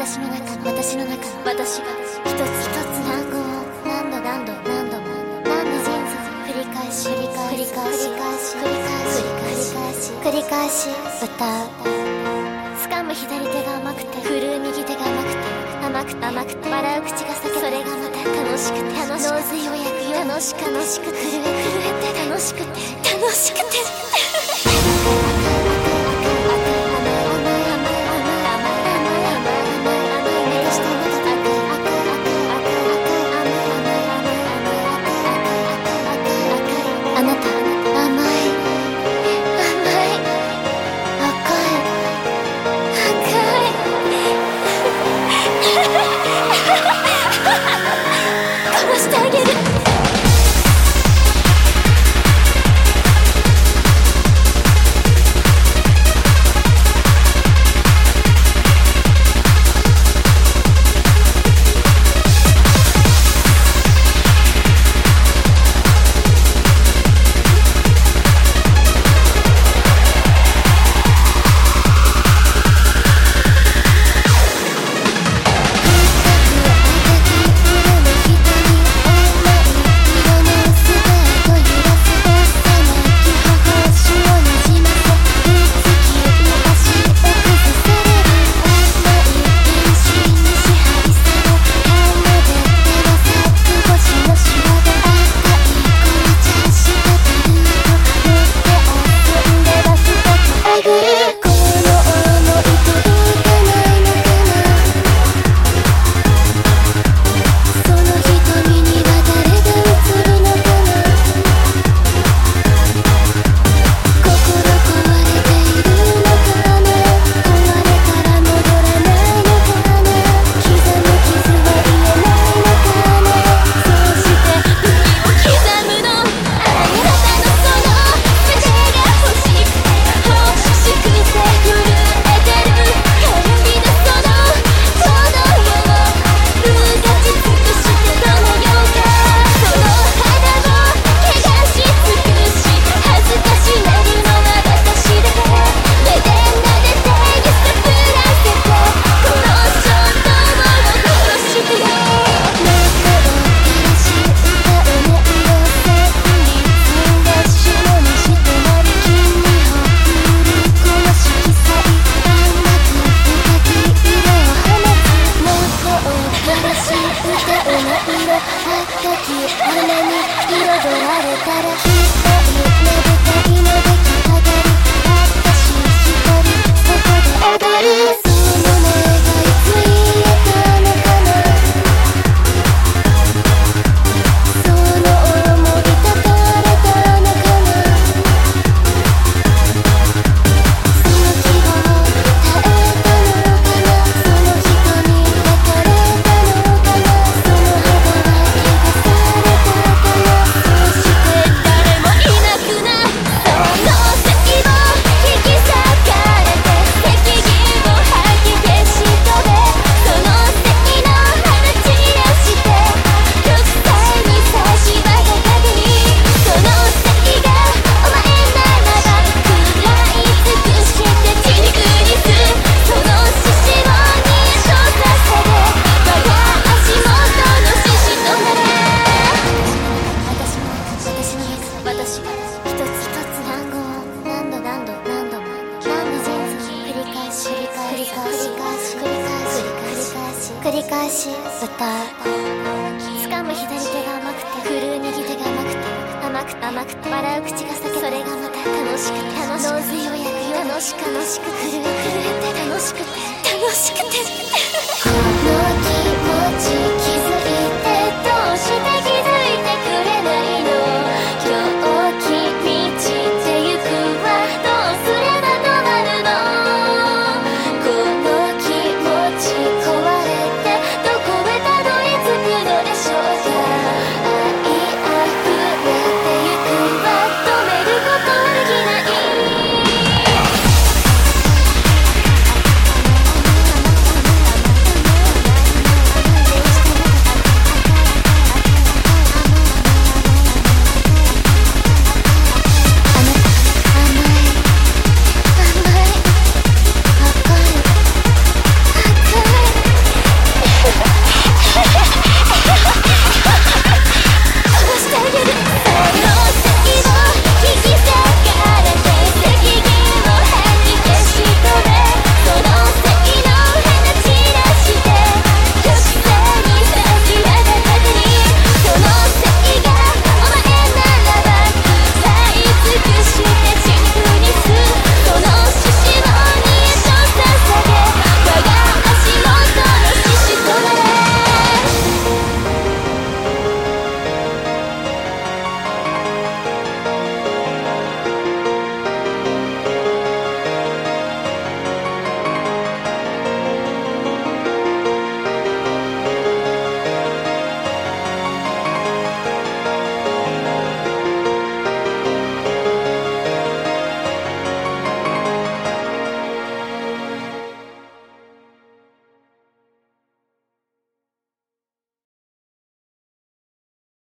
私が一つ一つ単語を何度も繰り返し歌う。掴む左手が甘くて振るう右手が甘くて笑う口が裂け、それがまた楽しくて脳髄を焼くよ。楽しくて震えて楽しくてあなた甘い殺してあげる。繰り返し歌う。掴む左手が甘くて振るう右手が甘くて笑う口が裂け、それがまた楽しくて脳髄を焼くよ。楽しく震えて楽しくて